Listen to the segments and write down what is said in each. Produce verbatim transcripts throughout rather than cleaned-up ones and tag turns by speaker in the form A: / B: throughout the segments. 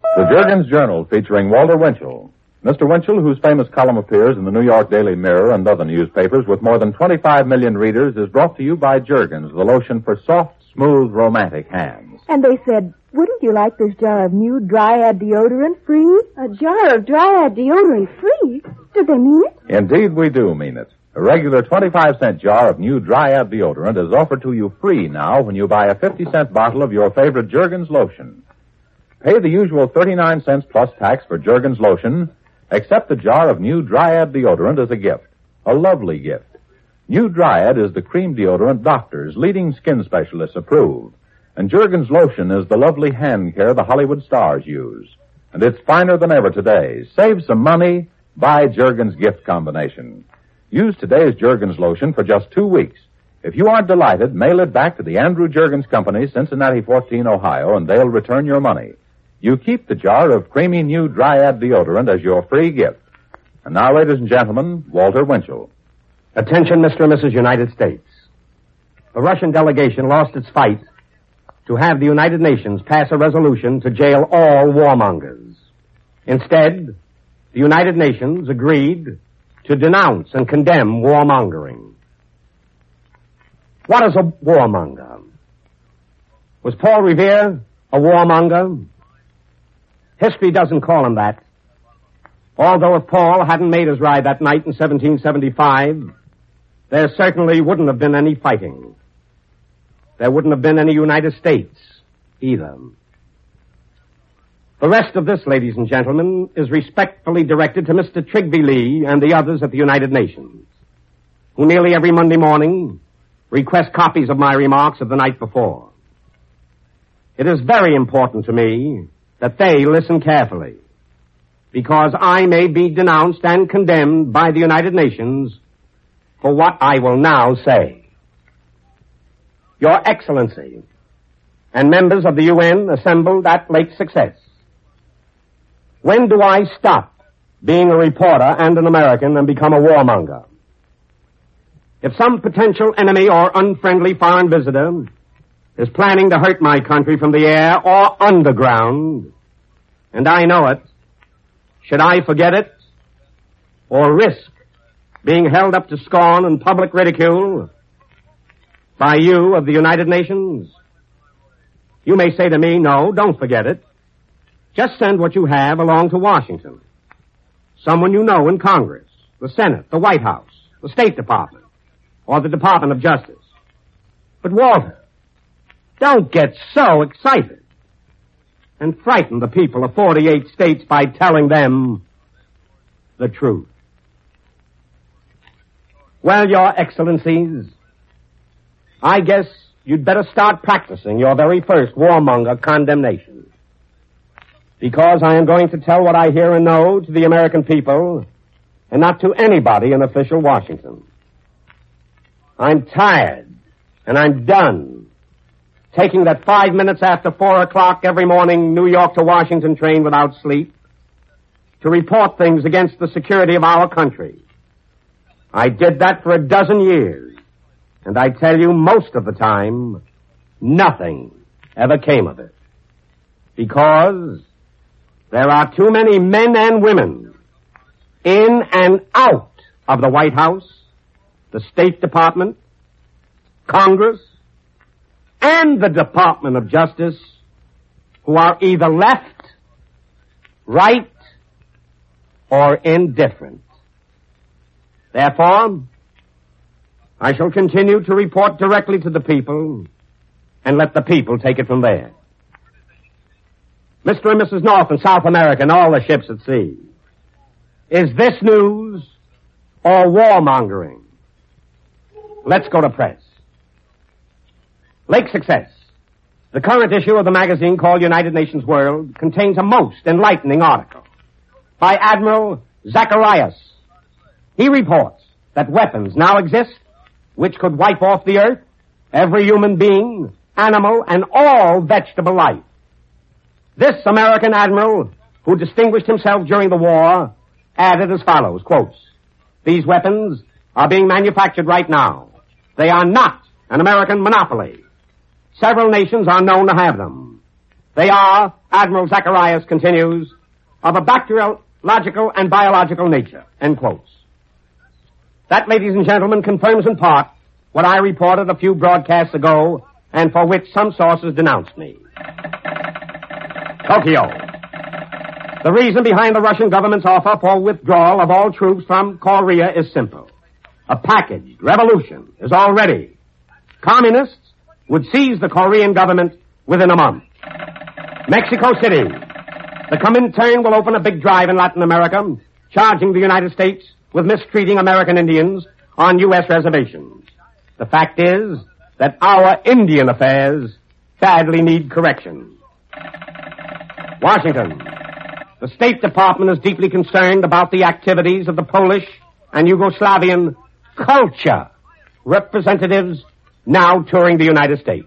A: The Juergens Journal, featuring Walter Winchell. Mister Winchell, whose famous column appears in the New York Daily Mirror and other newspapers with more than twenty-five million readers, is brought to you by Juergens, the lotion for soft, smooth, romantic hands.
B: And they said, wouldn't you like this jar of new Dryad deodorant free? A jar of Dryad deodorant free? Did they mean it?
A: Indeed, we do mean it. A regular twenty-five cent jar of new Dryad deodorant is offered to you free now when you buy a fifty cent bottle of your favorite Juergens lotion. Pay the usual thirty-nine cents plus tax for Juergens lotion. Accept a jar of new Dryad deodorant as a gift. A lovely gift. New Dryad is the cream deodorant doctors, leading skin specialists approve. And Juergens lotion is the lovely hand care the Hollywood stars use. And it's finer than ever today. Save some money. Buy Juergens gift combination. Use today's Juergens lotion for just two weeks. If you aren't delighted, mail it back to the Andrew Juergens Company, Cincinnati fourteen, Ohio, and they'll return your money. You keep the jar of creamy new Dryad deodorant as your free gift. And now, ladies and gentlemen, Walter Winchell.
C: Attention, Mister and Missus United States. The Russian delegation lost its fight to have the United Nations pass a resolution to jail all warmongers. Instead, the United Nations agreed to denounce and condemn warmongering. What is a warmonger? Was Paul Revere a warmonger? History doesn't call him that. Although if Paul hadn't made his ride that night in seventeen seventy-five, there certainly wouldn't have been any fighting. There wouldn't have been any United States either. The rest of this, ladies and gentlemen, is respectfully directed to Mister Trigby Lee and the others at the United Nations, who nearly every Monday morning request copies of my remarks of the night before. It is very important to me that they listen carefully, because I may be denounced and condemned by the United Nations for what I will now say. Your Excellency and members of the U N assembled at Lake Success, when do I stop being a reporter and an American and become a warmonger? If some potential enemy or unfriendly foreign visitor is planning to hurt my country from the air or underground, and I know it, should I forget it or risk being held up to scorn and public ridicule by you of the United Nations? You may say to me, no, don't forget it. Just send what you have along to Washington. Someone you know in Congress, the Senate, the White House, the State Department, or the Department of Justice. But Walter, don't get so excited and frighten the people of forty-eight states by telling them the truth. Well, Your Excellencies, I guess you'd better start practicing your very first warmonger condemnation. Because I am going to tell what I hear and know to the American people and not to anybody in official Washington. I'm tired and I'm done taking that five minutes after four o'clock every morning New York to Washington train without sleep to report things against the security of our country. I did that for a dozen years, and I tell you most of the time, nothing ever came of it. Because there are too many men and women in and out of the White House, the State Department, Congress, and the Department of Justice who are either left, right, or indifferent. Therefore, I shall continue to report directly to the people and let the people take it from there. Mister and Missus North and South America and all the ships at sea, is this news or warmongering? Let's go to press. Lake Success, the current issue of the magazine called United Nations World, contains a most enlightening article by Admiral Zacharias. He reports that weapons now exist which could wipe off the earth every human being, animal, and all vegetable life. This American admiral, who distinguished himself during the war, added as follows, quotes, "These weapons are being manufactured right now. They are not an American monopoly. Several nations are known to have them. They are, Admiral Zacharias continues, of a bacteriological and biological nature, end quotes. That, ladies and gentlemen, confirms in part what I reported a few broadcasts ago and for which some sources denounced me. Tokyo. The reason behind the Russian government's offer for withdrawal of all troops from Korea is simple. A packaged revolution is all ready. Communists would seize the Korean government within a month. Mexico City. The Comintern will open a big drive in Latin America, charging the United States with mistreating American Indians on U S reservations. The fact is that our Indian affairs badly need correction. Washington. The State Department is deeply concerned about the activities of the Polish and Yugoslavian culture representatives now touring the United States.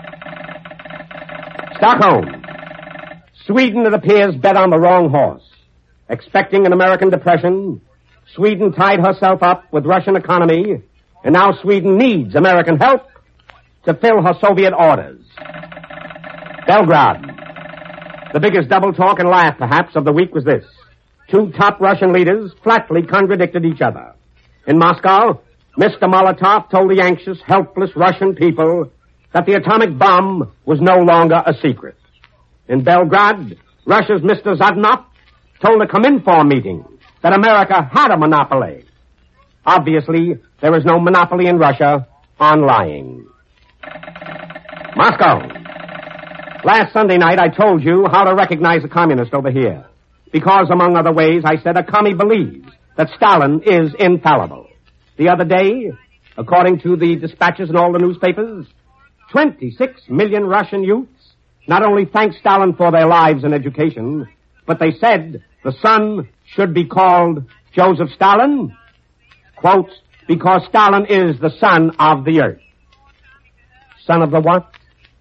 C: Stockholm. Sweden, it appears, bet on the wrong horse. Expecting an American depression, Sweden tied herself up with Russian economy, and now Sweden needs American help to fill her Soviet orders. Belgrade. The biggest double talk and laugh, perhaps, of the week was this. Two top Russian leaders flatly contradicted each other. In Moscow, Mister Molotov told the anxious, helpless Russian people that the atomic bomb was no longer a secret. In Belgrade, Russia's Mister Zadnov told a Cominform meeting that America had a monopoly. Obviously, there is no monopoly in Russia on lying. Moscow. Last Sunday night, I told you how to recognize a communist over here. Because, among other ways, I said a commie believes that Stalin is infallible. The other day, according to the dispatches in all the newspapers, twenty-six million Russian youths not only thanked Stalin for their lives and education, but they said the son should be called Joseph Stalin, quote, because Stalin is the son of the earth. Son of the what?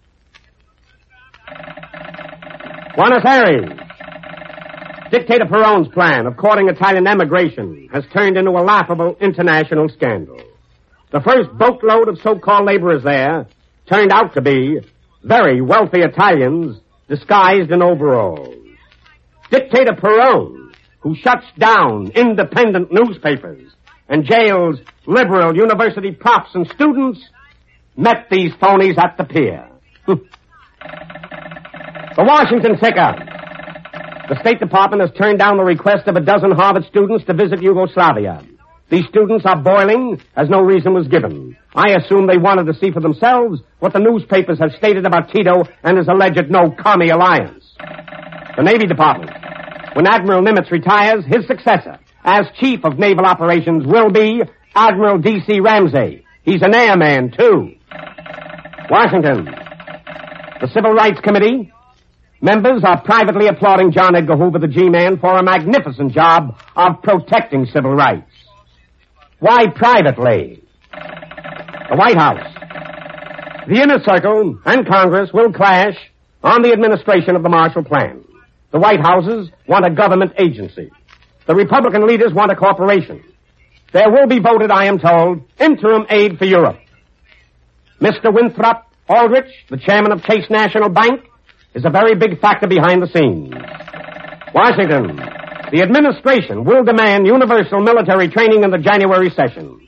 C: Buenos Aires. Dictator Perón's plan of courting Italian emigration has turned into a laughable international scandal. The first boatload of so-called laborers there turned out to be very wealthy Italians disguised in overalls. Dictator Perón, who shuts down independent newspapers and jails liberal university profs and students, met these phonies at the pier. The Washington ticker. The State Department has turned down the request of a dozen Harvard students to visit Yugoslavia. These students are boiling as no reason was given. I assume they wanted to see for themselves what the newspapers have stated about Tito and his alleged no-commie alliance. The Navy Department. When Admiral Nimitz retires, his successor as Chief of Naval Operations will be Admiral D C Ramsey. He's an airman, too. Washington. The Civil Rights Committee. Members are privately applauding John Edgar Hoover, the G-Man, for a magnificent job of protecting civil rights. Why privately? The White House. The Inner Circle and Congress will clash on the administration of the Marshall Plan. The White Houses want a government agency. The Republican leaders want a corporation. There will be voted, I am told, interim aid for Europe. Mister Winthrop Aldrich, the chairman of Chase National Bank, is a very big factor behind the scenes. Washington. The administration will demand universal military training in the January session.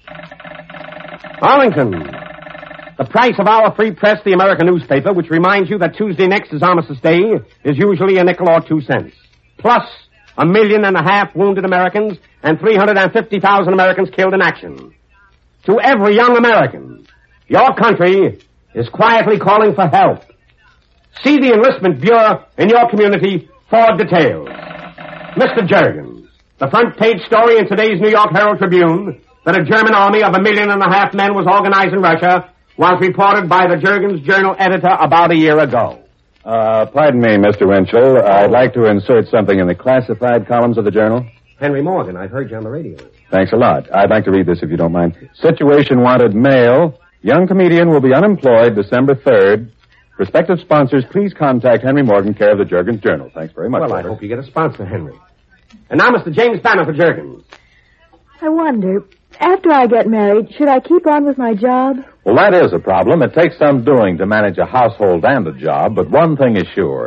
C: Arlington. The price of our free press, the American newspaper, which reminds you that Tuesday next is Armistice Day, is usually a nickel or two cents. Plus a million and a half wounded Americans and three hundred fifty thousand Americans killed in action. To every young American, your country is quietly calling for help. See the Enlistment Bureau in your community for details. Mister Juergens, the front page story in today's New York Herald Tribune that a German army of a million and a half men was organized in Russia was reported by the Juergens Journal editor about a year ago.
D: Uh, pardon me, Mister Winchell. Oh. I'd like to insert something in the classified columns of the Journal.
C: Henry Morgan, I've heard you on the radio.
D: Thanks a lot. I'd like to read this if you don't mind. Situation wanted male. Young comedian will be unemployed December third. Prospective sponsors, please contact Henry Morgan, care of the Juergens Journal. Thanks very much.
C: Well,
D: Robert.
C: I hope you get a sponsor, Henry. And now, Mister James Banner for Juergens.
B: I wonder, after I get married, should I keep on with my job?
A: Well, that is a problem. It takes some doing to manage a household and a job, but one thing is sure.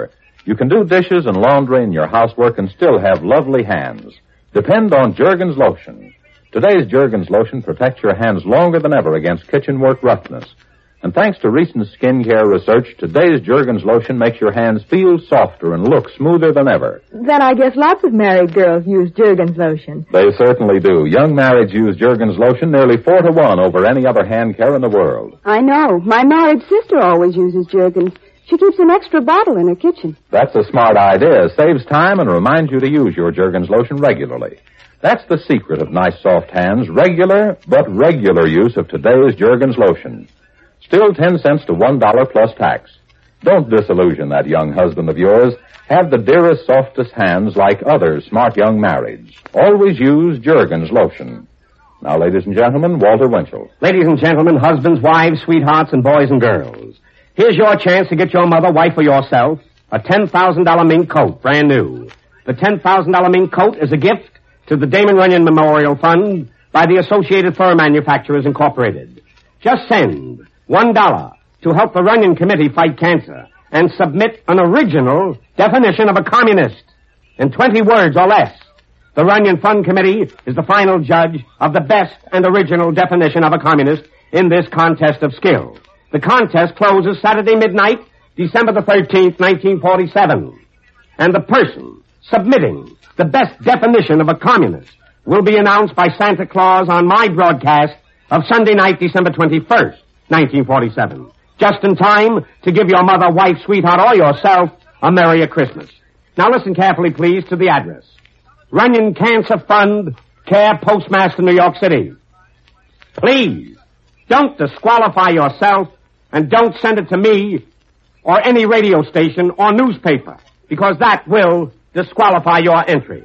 A: You can do dishes and laundry and your housework and still have lovely hands. Depend on Jergens lotion. Today's Jergens lotion protects your hands longer than ever against kitchen work roughness. And thanks to recent skincare research, today's Jergens lotion makes your hands feel softer and look smoother than ever.
B: Then I guess lots of married girls use Jergens lotion.
A: They certainly do. Young marrieds use Jergens lotion nearly four to one over any other hand care in the world.
E: I know. My married sister always uses Jergens. She keeps an extra bottle in her kitchen.
A: That's a smart idea. Saves time and reminds you to use your Jergens lotion regularly. That's the secret of nice soft hands, regular but regular use of today's Jergens lotion. Still ten cents to one dollar plus tax. Don't disillusion that young husband of yours. Have the dearest, softest hands like other smart young marrieds. Always use Jergens lotion. Now, ladies and gentlemen, Walter Winchell.
C: Ladies and gentlemen, husbands, wives, sweethearts, and boys and girls. Here's your chance to get your mother, wife, or yourself a ten thousand dollars mink coat, brand new. The ten thousand dollars mink coat is a gift to the Damon Runyon Memorial Fund by the Associated Fur Manufacturers Incorporated. Just send one dollar to help the Runyon Committee fight cancer and submit an original definition of a communist in twenty words or less. The Runyon Fund Committee is the final judge of the best and original definition of a communist in this contest of skill. The contest closes Saturday midnight, December the thirteenth, nineteen forty-seven. And the person submitting the best definition of a communist will be announced by Santa Claus on my broadcast of Sunday night, December twenty-first, nineteen forty-seven. Just in time to give your mother, wife, sweetheart, or yourself a Merry Christmas. Now listen carefully, please, to the address. Runyon Cancer Fund, Care Postmaster, New York City. Please, don't disqualify yourself and don't send it to me or any radio station or newspaper, because that will disqualify your entry.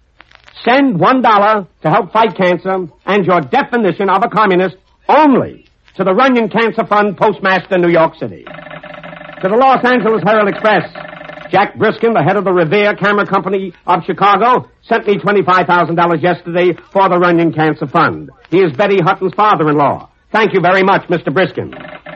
C: Send one dollar to help fight cancer and your definition of a communist only to the Runyon Cancer Fund, Postmaster, New York City. To the Los Angeles Herald Express, Jack Briskin, the head of the Revere Camera Company of Chicago, sent me twenty-five thousand dollars yesterday for the Runyon Cancer Fund. He is Betty Hutton's father-in-law. Thank you very much, Mister Briskin.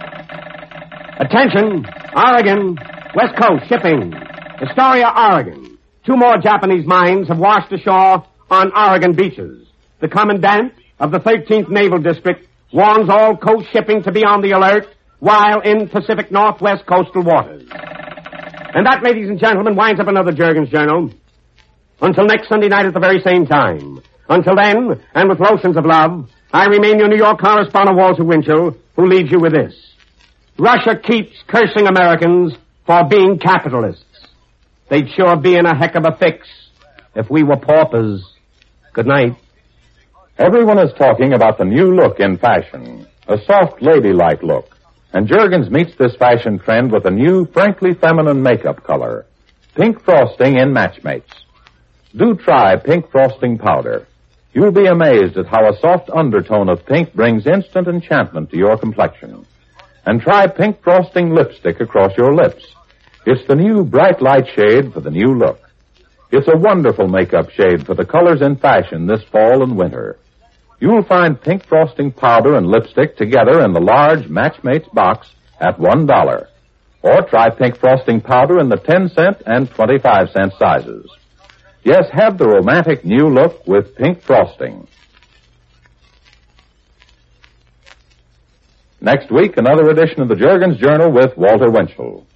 C: Attention, Oregon, West Coast shipping. Astoria, Oregon. Two more Japanese mines have washed ashore on Oregon beaches. The commandant of the thirteenth Naval District warns all coast shipping to be on the alert while in Pacific Northwest coastal waters. And that, ladies and gentlemen, winds up another Jergens Journal. Until next Sunday night at the very same time. Until then, and with lotions of love, I remain your New York correspondent, Walter Winchell, who leaves you with this. Russia keeps cursing Americans for being capitalists. They'd sure be in a heck of a fix if we were paupers. Good night.
A: Everyone is talking about the new look in fashion, a soft, ladylike look. And Jergens meets this fashion trend with a new, frankly feminine makeup color, pink frosting in Matchmates. Do try pink frosting powder. You'll be amazed at how a soft undertone of pink brings instant enchantment to your complexion. And try pink frosting lipstick across your lips. It's the new bright light shade for the new look. It's a wonderful makeup shade for the colors in fashion this fall and winter. You'll find pink frosting powder and lipstick together in the large Matchmates box at one dollar. Or try pink frosting powder in the ten cent and twenty-five cent sizes. Yes, have the romantic new look with pink frosting. Next week, another edition of the Jergens Journal with Walter Winchell.